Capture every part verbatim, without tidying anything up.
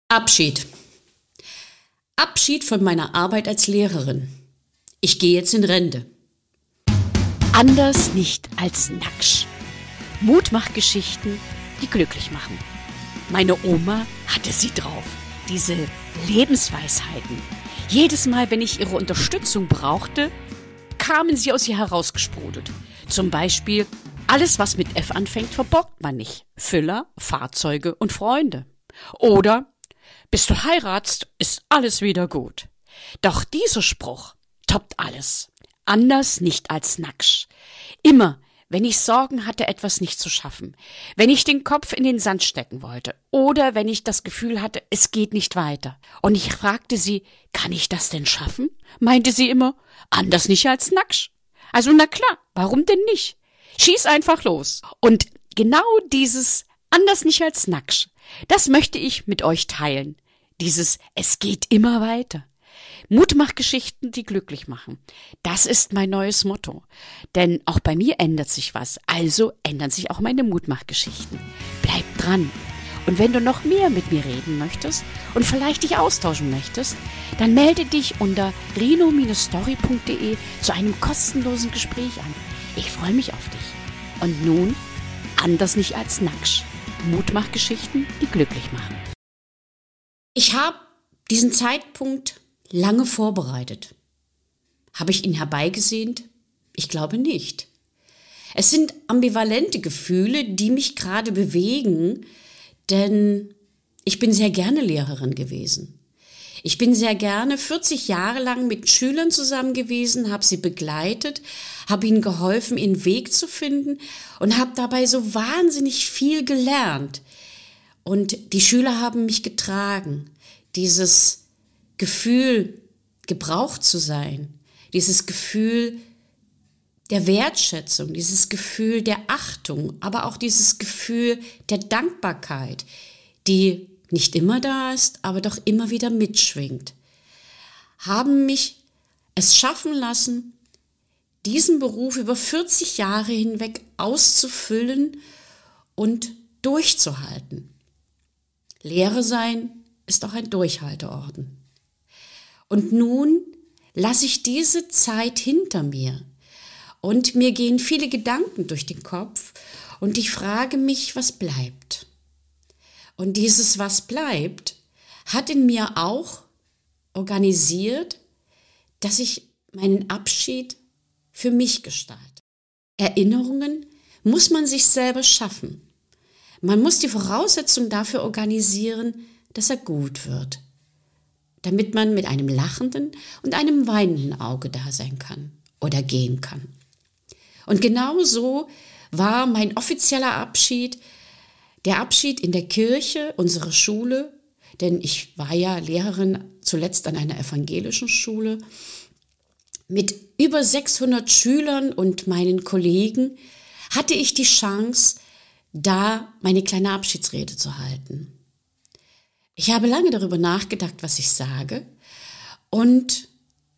Abschied. Abschied von meiner Arbeit als Lehrerin. Ich gehe jetzt in Rente. Anders nicht als Naksch. Mutmachgeschichten, die glücklich machen. Meine Oma hatte sie drauf. Diese Lebensweisheiten. Jedes Mal, wenn ich ihre Unterstützung brauchte, kamen sie aus ihr herausgesprudelt. Zum Beispiel, alles was mit F anfängt, verborgt man nicht. Füller, Fahrzeuge und Freunde. Oder, bis du heiratst, ist alles wieder gut. Doch dieser Spruch toppt alles. Anders nicht als Naksch. Immer, wenn ich Sorgen hatte, etwas nicht zu schaffen, wenn ich den Kopf in den Sand stecken wollte oder wenn ich das Gefühl hatte, es geht nicht weiter. Und ich fragte sie, kann ich das denn schaffen? Meinte sie immer, anders nicht als Naksch. Also na klar, warum denn nicht? Schieß einfach los. Und genau dieses anders nicht als Naksch, das möchte ich mit euch teilen. Dieses es geht immer weiter. Mutmachgeschichten, die glücklich machen. Das ist mein neues Motto. Denn auch bei mir ändert sich was. Also ändern sich auch meine Mutmachgeschichten. Bleib dran. Und wenn du noch mehr mit mir reden möchtest und vielleicht dich austauschen möchtest, dann melde dich unter reno Story punkt de zu einem kostenlosen Gespräch an. Ich freue mich auf dich. Und nun, anders nicht als Naksch. Mutmachgeschichten, die glücklich machen. Ich habe diesen Zeitpunkt lange vorbereitet. Habe ich ihn herbeigesehnt? Ich glaube nicht. Es sind ambivalente Gefühle, die mich gerade bewegen, denn ich bin sehr gerne Lehrerin gewesen. Ich bin sehr gerne vierzig Jahre lang mit Schülern zusammen gewesen, habe sie begleitet, habe ihnen geholfen, ihren Weg zu finden und habe dabei so wahnsinnig viel gelernt. Und die Schüler haben mich getragen. Dieses Gefühl, gebraucht zu sein, dieses Gefühl der Wertschätzung, dieses Gefühl der Achtung, aber auch dieses Gefühl der Dankbarkeit, die nicht immer da ist, aber doch immer wieder mitschwingt, haben mich es schaffen lassen, diesen Beruf über vierzig Jahre hinweg auszufüllen und durchzuhalten. Lehrer sein ist auch ein Durchhalteorden. Und nun lasse ich diese Zeit hinter mir und mir gehen viele Gedanken durch den Kopf und ich frage mich, was bleibt. Und dieses was bleibt hat in mir auch organisiert, dass ich meinen Abschied für mich gestalte. Erinnerungen muss man sich selber schaffen. Man muss die Voraussetzung dafür organisieren, dass er gut wird, damit man mit einem lachenden und einem weinenden Auge da sein kann oder gehen kann. Und genau so war mein offizieller Abschied, der Abschied in der Kirche, unserer Schule, denn ich war ja Lehrerin zuletzt an einer evangelischen Schule, mit über sechshundert Schülern und meinen Kollegen hatte ich die Chance, da meine kleine Abschiedsrede zu halten. Ich habe lange darüber nachgedacht, was ich sage, und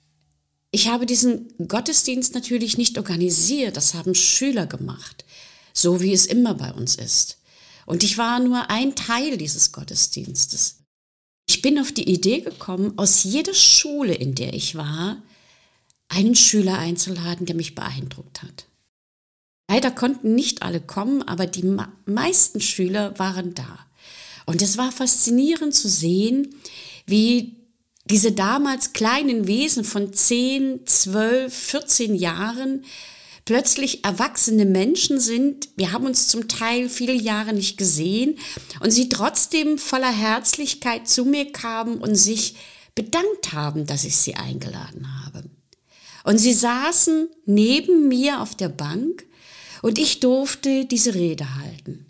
ich habe diesen Gottesdienst natürlich nicht organisiert, das haben Schüler gemacht, so wie es immer bei uns ist. Und ich war nur ein Teil dieses Gottesdienstes. Ich bin auf die Idee gekommen, aus jeder Schule, in der ich war, einen Schüler einzuladen, der mich beeindruckt hat. Leider konnten nicht alle kommen, aber die meisten Schüler waren da. Und es war faszinierend zu sehen, wie diese damals kleinen Wesen von zehn, zwölf, vierzehn Jahren plötzlich erwachsene Menschen sind. Wir haben uns zum Teil viele Jahre nicht gesehen und sie trotzdem voller Herzlichkeit zu mir kamen und sich bedankt haben, dass ich sie eingeladen habe. Und sie saßen neben mir auf der Bank und ich durfte diese Rede halten.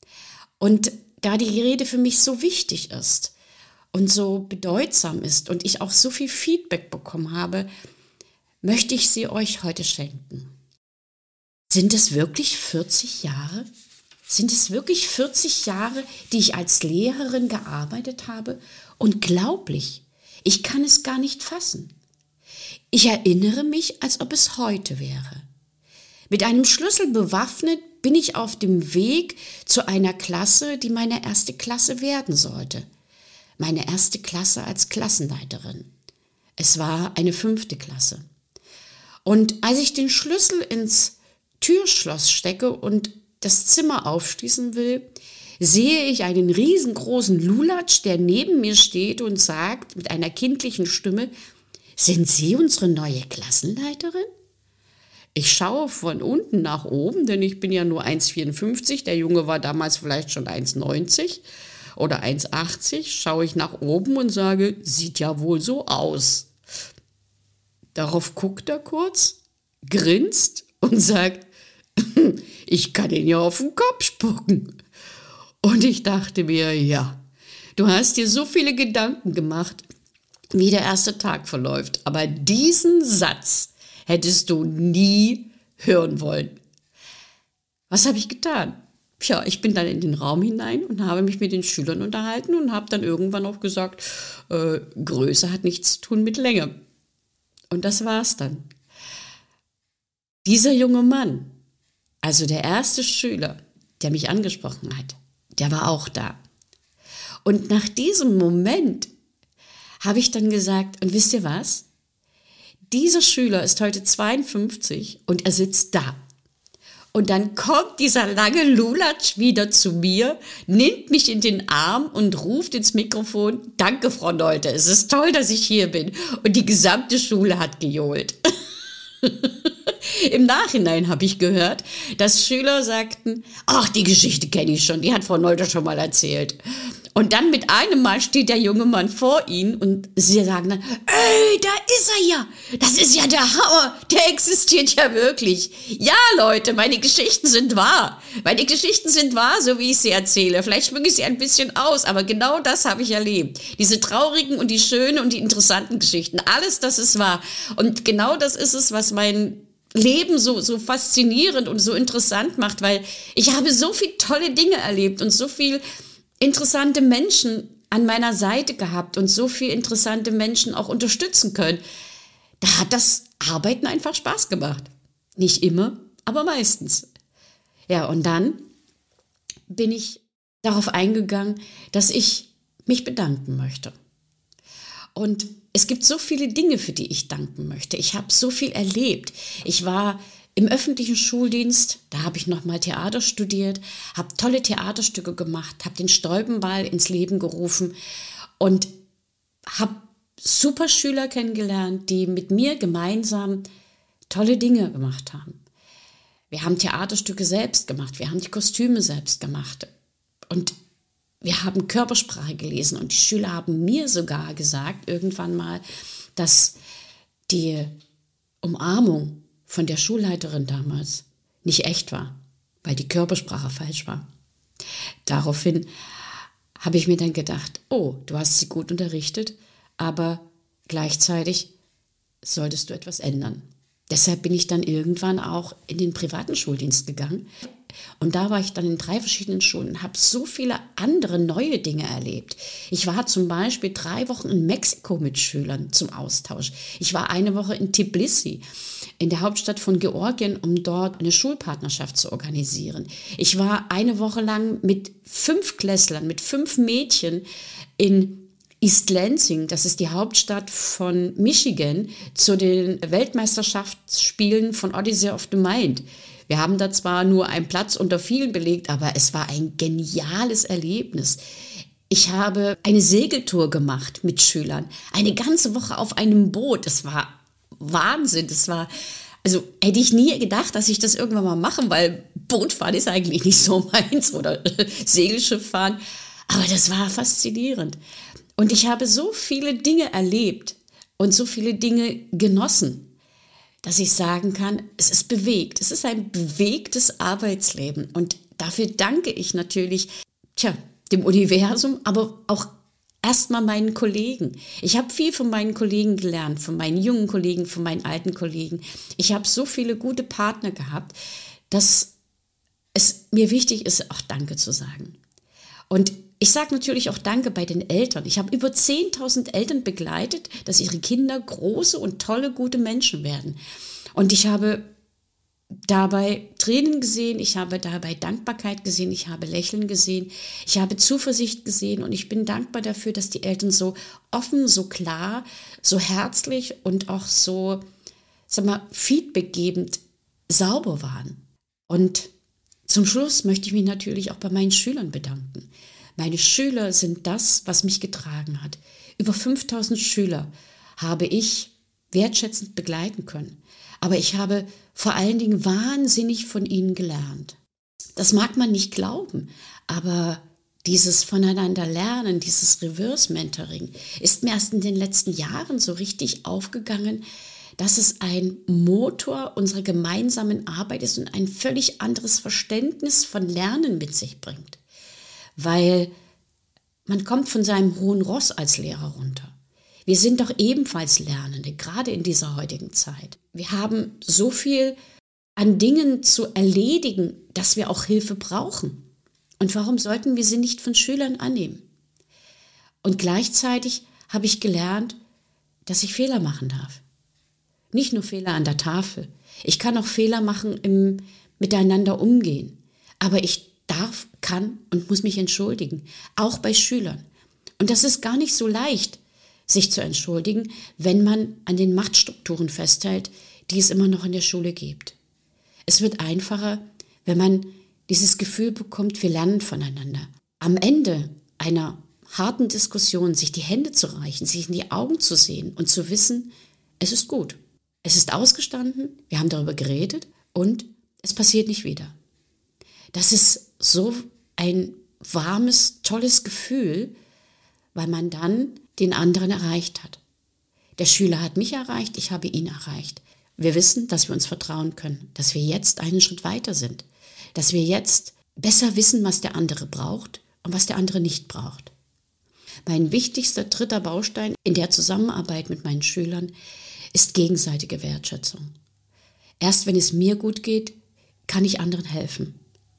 Und da die Rede für mich so wichtig ist und so bedeutsam ist und ich auch so viel Feedback bekommen habe, möchte ich sie euch heute schenken. Sind es wirklich vierzig Jahre? Sind es wirklich vierzig Jahre, die ich als Lehrerin gearbeitet habe? Unglaublich, ich kann es gar nicht fassen. Ich erinnere mich, als ob es heute wäre. Mit einem Schlüssel bewaffnet bin ich auf dem Weg zu einer Klasse, die meine erste Klasse werden sollte. meine erste Klasse als Klassenleiterin. Es war eine fünfte Klasse. Und als ich den Schlüssel ins Türschloss stecke und das Zimmer aufschließen will, sehe ich einen riesengroßen Lulatsch, der neben mir steht und sagt mit einer kindlichen Stimme: Sind Sie unsere neue Klassenleiterin? Ich schaue von unten nach oben, denn ich bin ja nur eins Komma vierundfünfzig, der Junge war damals vielleicht schon eins Komma neunzig oder eins Komma achtzig, schaue ich nach oben und sage: Sieht ja wohl so aus. Darauf guckt er kurz, grinst und sagt: Ich kann ihn ja auf den Kopf spucken. Und ich dachte mir, ja, du hast dir so viele Gedanken gemacht, wie der erste Tag verläuft. Aber diesen Satz hättest du nie hören wollen. Was habe ich getan? Tja, ich bin dann in den Raum hinein und habe mich mit den Schülern unterhalten und habe dann irgendwann auch gesagt, äh, Größe hat nichts zu tun mit Länge. Und das war's dann. Dieser junge Mann, also der erste Schüler, der mich angesprochen hat, der war auch da. Und nach diesem Moment habe ich dann gesagt, und wisst ihr was? Dieser Schüler ist heute zweiundfünfzig und er sitzt da. Und dann kommt dieser lange Lulatsch wieder zu mir, nimmt mich in den Arm und ruft ins Mikrofon: Danke, Frau Nolte, es ist toll, dass ich hier bin. Und die gesamte Schule hat gejohlt. Im Nachhinein habe ich gehört, dass Schüler sagten: Ach, die Geschichte kenne ich schon, die hat Frau Nolte schon mal erzählt. Und dann mit einem Mal steht der junge Mann vor ihnen und sie sagen dann: Ey, da ist er ja, das ist ja der Hammer, der existiert ja wirklich. Ja, Leute, meine Geschichten sind wahr. Meine Geschichten sind wahr, so wie ich sie erzähle. Vielleicht schmücke ich sie ein bisschen aus, aber genau das habe ich erlebt. Diese traurigen und die schönen und die interessanten Geschichten, alles das ist wahr. Und genau das ist es, was mein Leben so, so faszinierend und so interessant macht, weil ich habe so viele tolle Dinge erlebt und so viel interessante Menschen an meiner Seite gehabt und so viele interessante Menschen auch unterstützen können. Da hat das Arbeiten einfach Spaß gemacht. Nicht immer, aber meistens. Ja, und dann bin ich darauf eingegangen, dass ich mich bedanken möchte. Und es gibt so viele Dinge, für die ich danken möchte. Ich habe so viel erlebt. Ich war im öffentlichen Schuldienst, da habe ich nochmal Theater studiert, habe tolle Theaterstücke gemacht, habe den Stäubenball ins Leben gerufen und habe super Schüler kennengelernt, die mit mir gemeinsam tolle Dinge gemacht haben. Wir haben Theaterstücke selbst gemacht, wir haben die Kostüme selbst gemacht und wir haben Körpersprache gelesen und die Schüler haben mir sogar gesagt, irgendwann mal, dass die Umarmung von der Schulleiterin damals nicht echt war, weil die Körpersprache falsch war. Daraufhin habe ich mir dann gedacht, oh, du hast sie gut unterrichtet, aber gleichzeitig solltest du etwas ändern. Deshalb bin ich dann irgendwann auch in den privaten Schuldienst gegangen. Und da war ich dann in drei verschiedenen Schulen und habe so viele andere neue Dinge erlebt. Ich war zum Beispiel drei Wochen in Mexiko mit Schülern zum Austausch. Ich war eine Woche in Tbilisi, in der Hauptstadt von Georgien, um dort eine Schulpartnerschaft zu organisieren. Ich war eine Woche lang mit fünf Klässlern, mit fünf Mädchen in East Lansing, das ist die Hauptstadt von Michigan, zu den Weltmeisterschaftsspielen von Odyssey of the Mind. Wir haben da zwar nur einen Platz unter vielen belegt, aber es war ein geniales Erlebnis. Ich habe eine Segeltour gemacht mit Schülern, eine ganze Woche auf einem Boot. Das war Wahnsinn. Das war, also hätte ich nie gedacht, dass ich das irgendwann mal mache, weil Bootfahren ist eigentlich nicht so meins oder Segelschiff fahren. Aber das war faszinierend. Und ich habe so viele Dinge erlebt und so viele Dinge genossen, dass ich sagen kann, es ist bewegt. Es ist ein bewegtes Arbeitsleben. Und dafür danke ich natürlich, tja, dem Universum, aber auch erstmal meinen Kollegen. Ich habe viel von meinen Kollegen gelernt, von meinen jungen Kollegen, von meinen alten Kollegen. Ich habe so viele gute Partner gehabt, dass es mir wichtig ist, auch Danke zu sagen. Und ich sage natürlich auch Danke bei den Eltern. Ich habe über zehntausend Eltern begleitet, dass ihre Kinder große und tolle, gute Menschen werden. Und ich habe dabei Tränen gesehen, ich habe dabei Dankbarkeit gesehen, ich habe Lächeln gesehen, ich habe Zuversicht gesehen und ich bin dankbar dafür, dass die Eltern so offen, so klar, so herzlich und auch so, sag mal, feedbackgebend sauber waren. Und zum Schluss möchte ich mich natürlich auch bei meinen Schülern bedanken. Meine Schüler sind das, was mich getragen hat. Über fünftausend Schüler habe ich wertschätzend begleiten können. Aber ich habe vor allen Dingen wahnsinnig von ihnen gelernt. Das mag man nicht glauben, aber dieses Voneinander lernen, dieses Reverse-Mentoring ist mir erst in den letzten Jahren so richtig aufgegangen, dass es ein Motor unserer gemeinsamen Arbeit ist und ein völlig anderes Verständnis von Lernen mit sich bringt. Weil man kommt von seinem hohen Ross als Lehrer runter. Wir sind doch ebenfalls Lernende, gerade in dieser heutigen Zeit. Wir haben so viel an Dingen zu erledigen, dass wir auch Hilfe brauchen. Und warum sollten wir sie nicht von Schülern annehmen? Und gleichzeitig habe ich gelernt, dass ich Fehler machen darf. Nicht nur Fehler an der Tafel. Ich kann auch Fehler machen im Miteinander umgehen. Aber ich darf, kann und muss mich entschuldigen, auch bei Schülern. Und das ist gar nicht so leicht, sich zu entschuldigen, wenn man an den Machtstrukturen festhält, die es immer noch in der Schule gibt. Es wird einfacher, wenn man dieses Gefühl bekommt, wir lernen voneinander. Am Ende einer harten Diskussion sich die Hände zu reichen, sich in die Augen zu sehen und zu wissen, es ist gut. Es ist ausgestanden, wir haben darüber geredet und es passiert nicht wieder. Das ist so ein warmes, tolles Gefühl, weil man dann den anderen erreicht hat. Der Schüler hat mich erreicht, ich habe ihn erreicht. Wir wissen, dass wir uns vertrauen können, dass wir jetzt einen Schritt weiter sind, dass wir jetzt besser wissen, was der andere braucht und was der andere nicht braucht. Mein wichtigster dritter Baustein in der Zusammenarbeit mit meinen Schülern ist gegenseitige Wertschätzung. Erst wenn es mir gut geht, kann ich anderen helfen.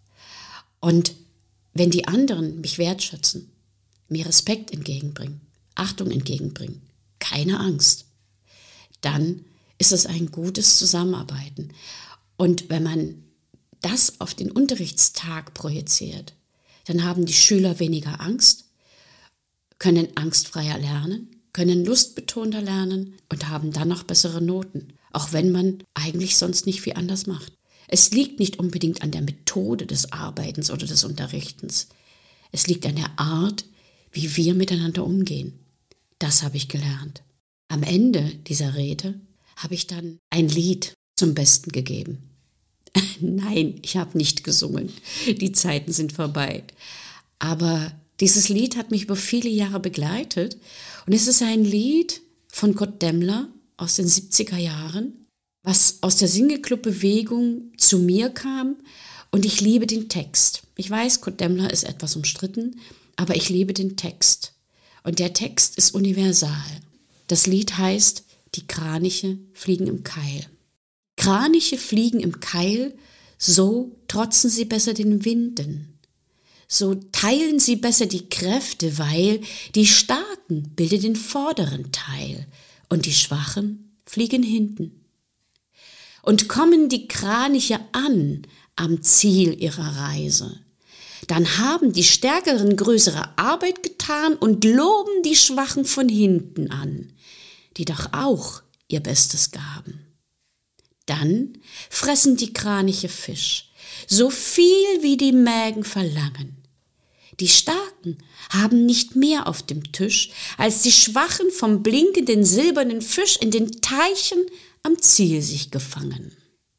Und wenn die anderen mich wertschätzen, mir Respekt entgegenbringen, Achtung entgegenbringen, keine Angst, dann ist es ein gutes Zusammenarbeiten. Und wenn man das auf den Unterrichtstag projiziert, dann haben die Schüler weniger Angst, können angstfreier lernen, können lustbetonter lernen und haben dann noch bessere Noten, auch wenn man eigentlich sonst nicht viel anders macht. Es liegt nicht unbedingt an der Methode des Arbeitens oder des Unterrichtens. Es liegt an der Art, wie wir miteinander umgehen. Das habe ich gelernt. Am Ende dieser Rede habe ich dann ein Lied zum Besten gegeben. Nein, ich habe nicht gesungen. Die Zeiten sind vorbei. Aber dieses Lied hat mich über viele Jahre begleitet. Und es ist ein Lied von Kurt Demmler aus den siebziger Jahren, was aus der Singleclub-Bewegung zu mir kam. Und ich liebe den Text. Ich weiß, Kurt Demmler ist etwas umstritten, aber ich liebe den Text. Und der Text ist universal. Das Lied heißt, die Kraniche fliegen im Keil. Kraniche fliegen im Keil, so trotzen sie besser den Winden. So teilen sie besser die Kräfte, weil die Starken bilden den vorderen Teil und die Schwachen fliegen hinten. Und kommen die Kraniche an am Ziel ihrer Reise, dann haben die Stärkeren größere Arbeit getan und loben die Schwachen von hinten an, die doch auch ihr Bestes gaben. Dann fressen die Kraniche Fisch, so viel wie die Mägen verlangen. Die Starken haben nicht mehr auf dem Tisch, als die Schwachen vom blinkenden silbernen Fisch in den Teichen am Ziel sich gefangen.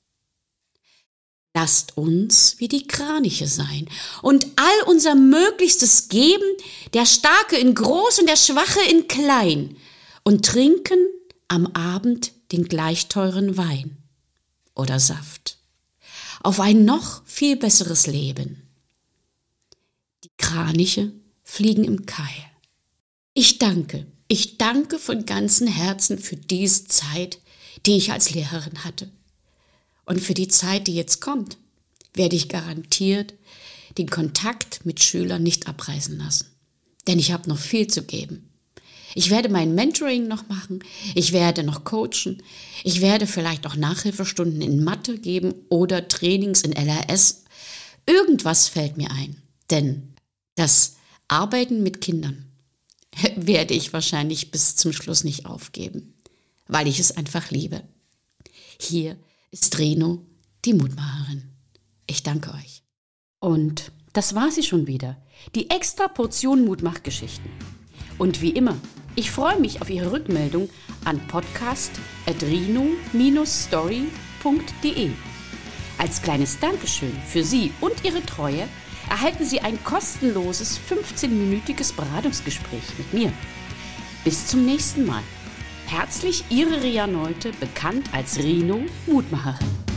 Lasst uns wie die Kraniche sein und all unser Möglichstes geben, der Starke in groß und der Schwache in klein, und trinken am Abend den gleich teuren Wein oder Saft auf ein noch viel besseres Leben. Die Kraniche fliegen im Keil. Ich danke, ich danke von ganzem Herzen für diese Zeit, die ich als Lehrerin hatte. Und für die Zeit, die jetzt kommt, werde ich garantiert den Kontakt mit Schülern nicht abreißen lassen. Denn ich habe noch viel zu geben. Ich werde mein Mentoring noch machen, ich werde noch coachen, ich werde vielleicht auch Nachhilfestunden in Mathe geben oder Trainings in L R S. Irgendwas fällt mir ein, denn das Arbeiten mit Kindern werde ich wahrscheinlich bis zum Schluss nicht aufgeben, weil ich es einfach liebe. Hier ist Reno, die Mutmacherin. Ich danke euch. Und das war sie schon wieder, die extra Portion Mutmachgeschichten. Und wie immer, ich freue mich auf Ihre Rückmeldung an podcast at reno dash story punkt de. Als kleines Dankeschön für Sie und Ihre Treue erhalten Sie ein kostenloses fünfzehnminütiges Beratungsgespräch mit mir. Bis zum nächsten Mal. Herzlich Ihre Ria Nolte, bekannt als Reno Mutmacherin.